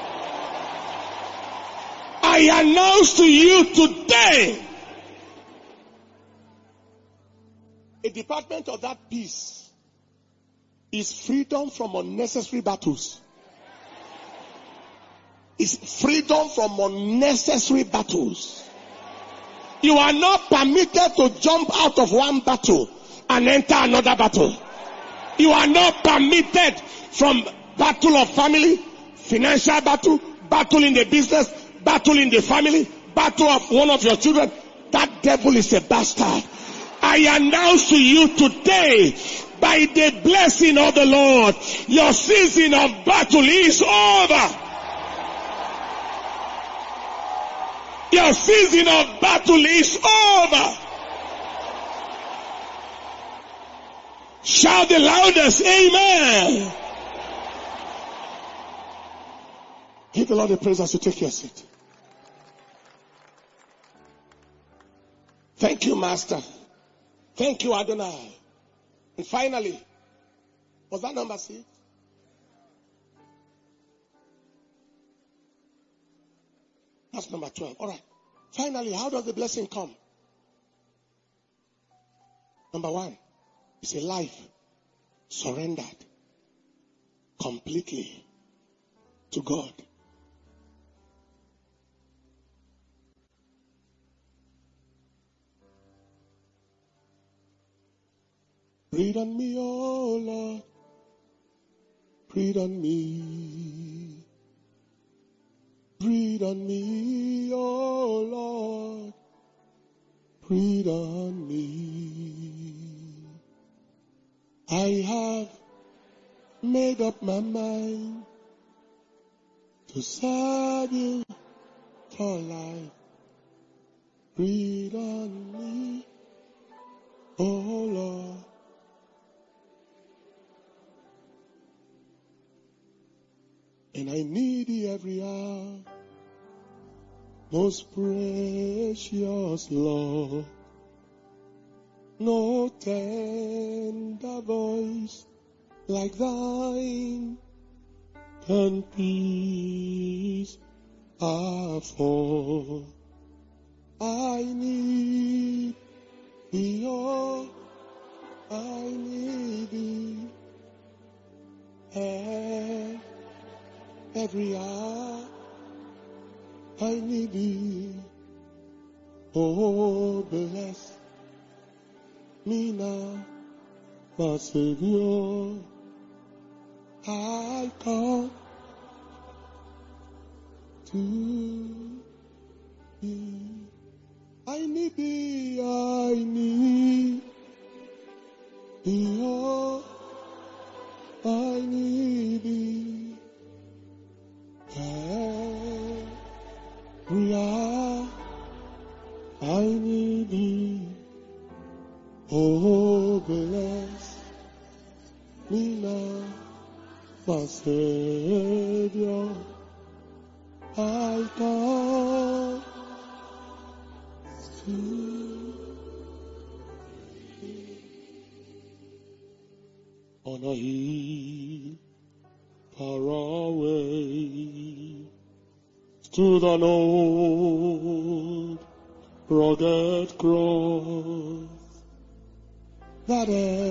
I announce to you today, a department of that peace is freedom from unnecessary battles. Is freedom from unnecessary battles. You are not permitted to jump out of one battle and enter another battle. You are not permitted from battle of family, financial battle, battle in the business, battle in the family, battle of one of your children. That devil is a bastard. I announce to you today, by the blessing of the Lord, your season of battle is over. Your season of battle is over. Shout the loudest, amen. Give the Lord the praise as you take your seat. Thank you, Master. Thank you, Adonai. And finally, was that number six? That's number twelve. All right. Finally, how does the blessing come? Number one, it's a life surrendered completely to God. Breathe on me, oh Lord. Breathe on me. Breathe on me, oh Lord. Breathe on me. I have made up my mind to serve you for life. Breathe on me, oh Lord. And I need thee every hour, most precious Lord. No tender voice like thine can peace afford. I need thee, oh, I need thee. And every hour I need thee. Oh, bless me now, my Savior. I come to thee. I need thee, I need thee, oh, I need thee. Every hour I need thee. Oh, bless me now, my Savior. I come to thee. On a hill far away stood an old rugged cross, that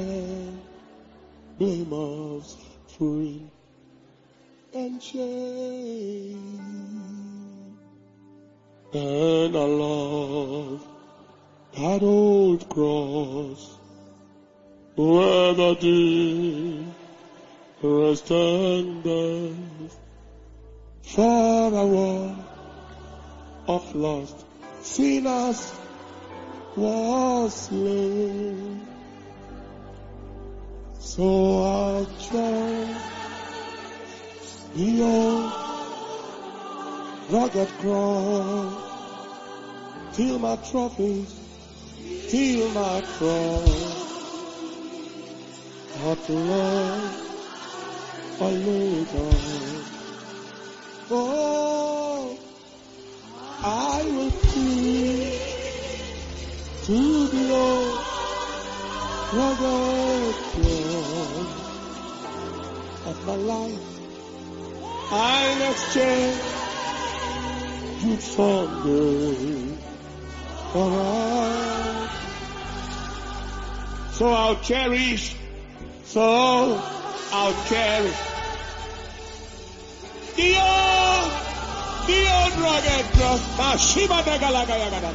emblem of suffering and shame. And I love that old cross, where the dearest and best for a world of lost sinners was slain, so I'll trust the old rugged cross, till my trophies, till my cross, at last I lay down. Oh, I will cling to the old rugged cross of my life. I exchange youth someday for us. So I'll cherish, so I'll cherish the old, the old rugged cross. Ashiba dagalagayagada.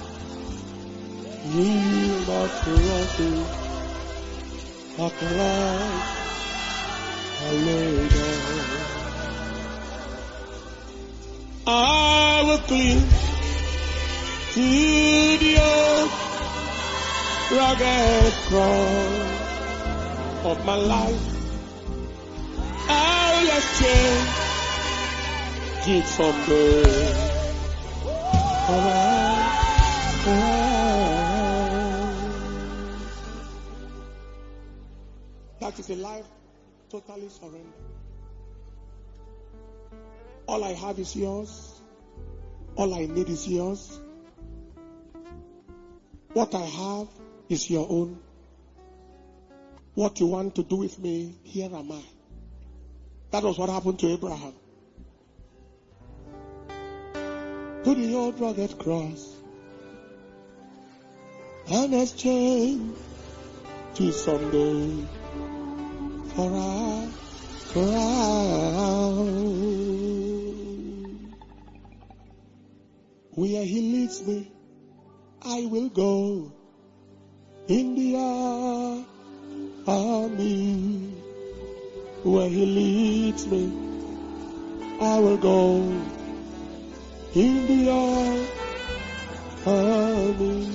Yield my trophy at last I lay down. I will cling to the old rugged cross of my life. I'll exchange it someday. Alright, alright. That is a life totally surrendered. All I have is yours. All I need is yours. What I have is your own. What you want to do with me, here am I. That was what happened to Abraham. To the old rugged cross, and exchange to someday for a crown. Where he leads me, I will go. In the army, where he leads me, I will go. In the army,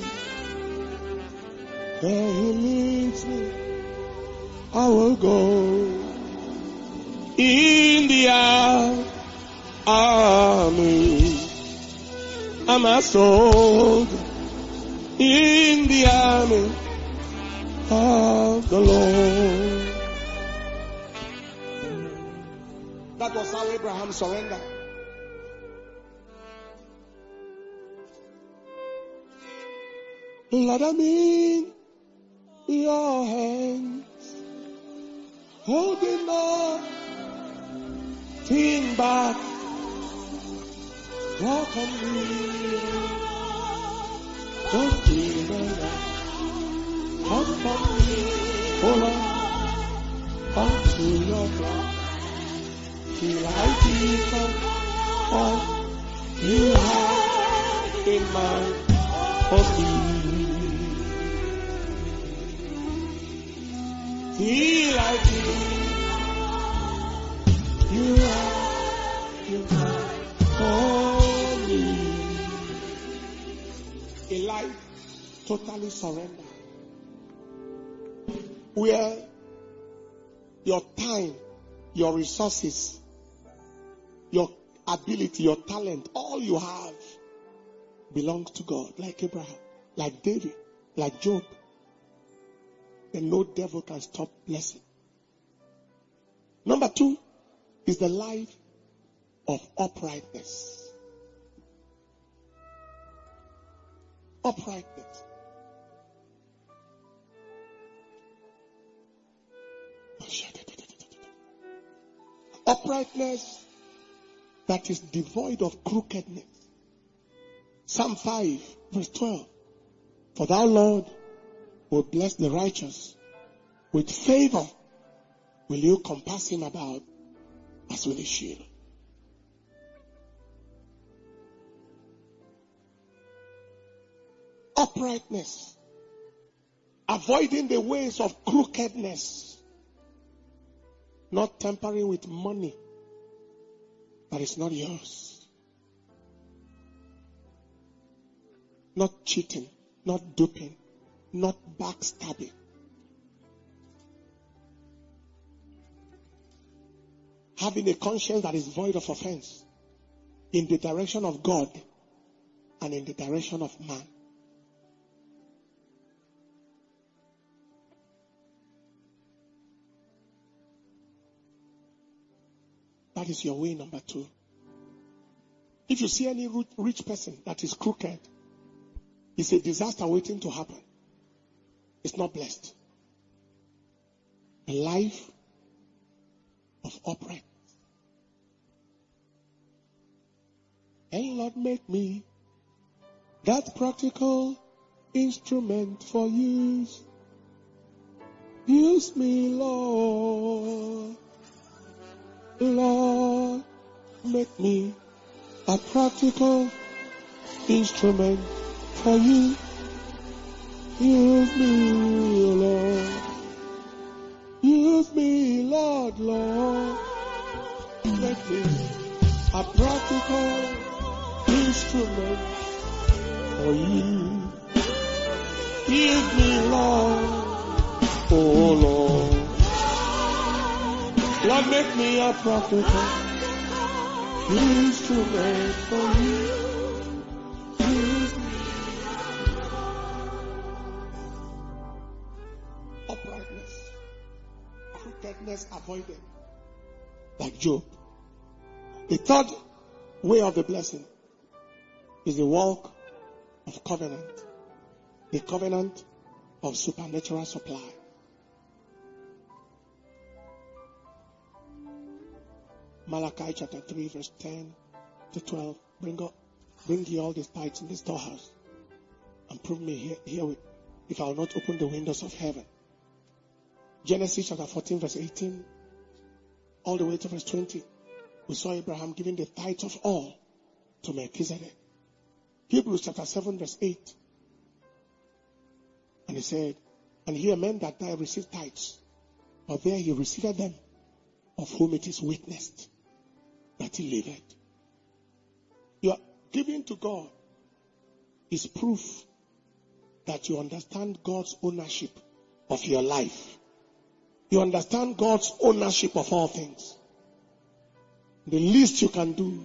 where he leads me, I will go. In the army, I'm a soldier in the army of the Lord. That was how Abraham surrendered. Lord, I'm in your hands, holding nothing back. Walk on me, don't be that. Come on me, hold on, onto your blood. Till I become all you have in mind for me. Till I become you have in mind for me. A life totally surrendered, where your time, your resources, your ability, your talent, all you have belongs to God, like Abraham, like David, like Job. And no devil can stop blessing. Number two is the life of uprightness. Uprightness. Uprightness that is devoid of crookedness. Psalm five, verse twelve. For thou, Lord, will bless the righteous. With favor will you compass him about as with a shield. Uprightness. Avoiding the ways of crookedness. Not tampering with money that is not yours. Not cheating. not duping, not backstabbing. Having a conscience that is void of offense in the direction of God and in the direction of man. That is your way number two. If you see any rich person that is crooked, it's a disaster waiting to happen. It's not blessed. A life of upright. And Lord, make me that practical instrument for use. Use me, Lord. Lord, make me a practical instrument for you. Use me, Lord. Use me, Lord, Lord. Make me a practical instrument for you. Use me, Lord. Oh, Lord. Lord, make me a practical instrument for you. Use me. Uprightness, crookedness avoided, like Job. The third way of the blessing is the walk of covenant, the covenant of supernatural supply. Malachi chapter three, verse ten to twelve. Bring up, bring ye all the tithes in the storehouse, and prove me here, here if I will not open the windows of heaven. Genesis chapter fourteen, verse eighteen, all the way to verse twenty. We saw Abraham giving the tithe of all to Melchizedek. Hebrews chapter seven, verse eight. And he said, and here men that die receive tithes, but there he received them, of whom it is witnessed that he liveth. Your giving to God is proof that you understand God's ownership of your life. You understand God's ownership of all things. The least you can do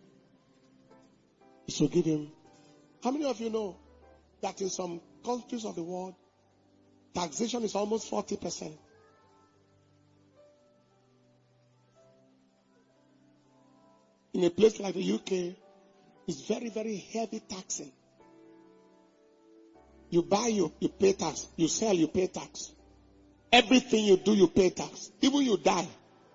is to give him. How many of you know that in some countries of the world, taxation is almost forty percent? In a place like the U K, it's very, very heavy taxing. You buy, you, you pay tax. You sell, you pay tax. Everything you do, you pay tax. Even you die.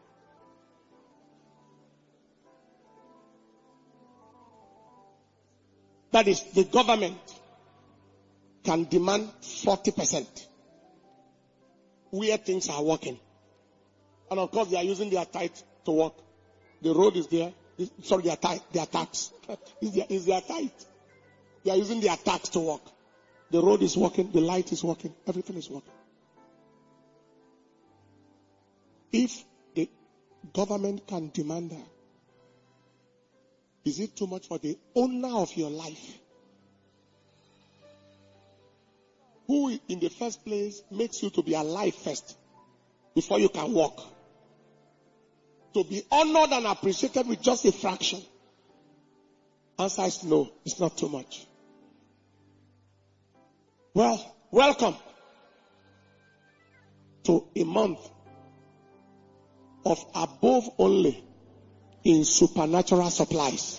That is, the government can demand forty percent where things are working. And of course, they are using their tithe to work. The road is there. Sorry, their tithe, their tax. Is their, is their tithe. They are using their tax to work. The road is working, the light is working, everything is working. If the government can demand that, is it too much for the owner of your life? Who in the first place makes you to be alive first before you can walk? To be honored and appreciated with just a fraction. Answer is no, it's not too much. Well, welcome to a month of above only in supernatural supplies,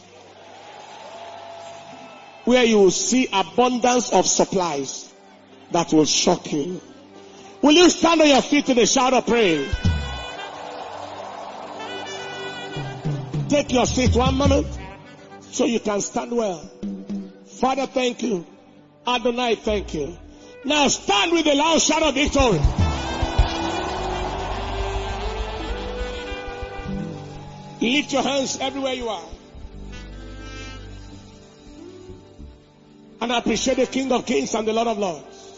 where you will see abundance of supplies that will shock you. Will you stand on your feet to the shout of praise? Take your seat one moment so you can stand well. Father, thank you. Adonai, thank you. Now stand with a loud shout of victory. Lift your hands everywhere you are. And appreciate the King of Kings and the Lord of Lords.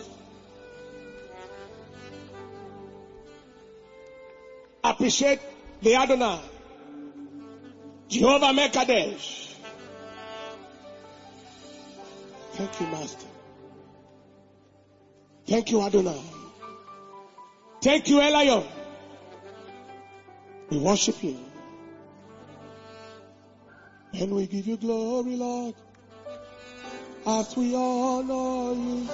Appreciate the Adonai. Jehovah Mekadesh. Thank you, Master. Thank you, Adonai. Thank you, Elion. We worship you. And we give you glory, Lord, as we honor you.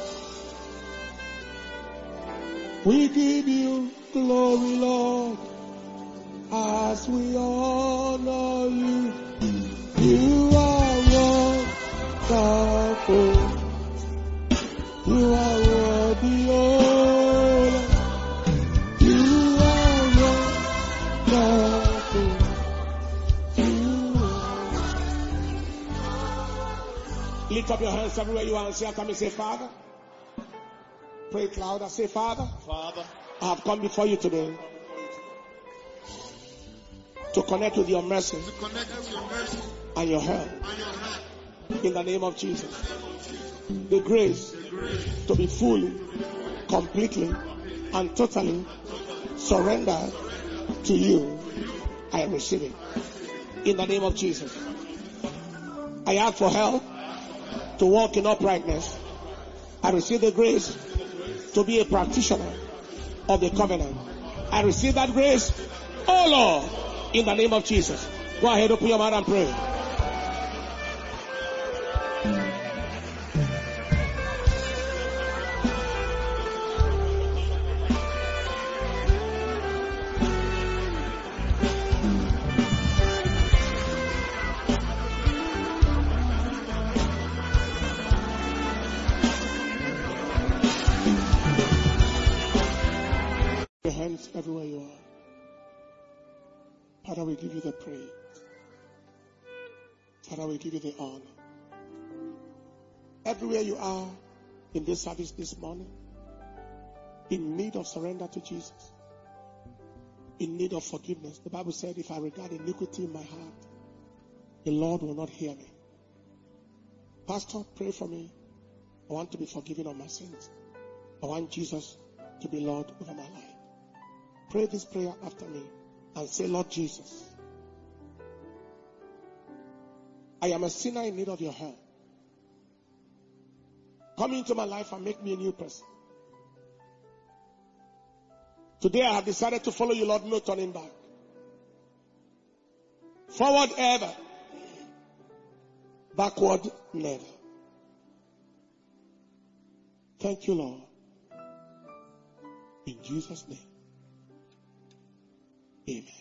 We give you glory, Lord, as we honor you. You are wonderful. You are worthy, oh Lord. You are wonderful. You are... Lift up your hands everywhere you are and say after me, say, Father. Pray it louder. Say, Father. Father, I have come before you today to connect with your mercy, to connect with your mercy and your help. and your help. In the name of Jesus. The grace to be fully, completely, and totally surrendered to you, I receive it. In the name of Jesus. I ask for help to walk in uprightness. I receive the grace to be a practitioner of the covenant. I receive that grace, oh Lord, in the name of Jesus. Go ahead, open your mouth and pray. Your hands everywhere you are. Father, we give you the praise. Father, we give you the honor. Everywhere you are in this service this morning, in need of surrender to Jesus, in need of forgiveness. The Bible said, if I regard iniquity in my heart, the Lord will not hear me. Pastor, pray for me. I want to be forgiven of my sins. I want Jesus to be Lord over my life. Pray this prayer after me and say, Lord Jesus, I am a sinner in need of your help. Come into my life and make me a new person. Today I have decided to follow you, Lord, no turning back. Forward ever. Backward never. Thank you, Lord. In Jesus' name. Amen.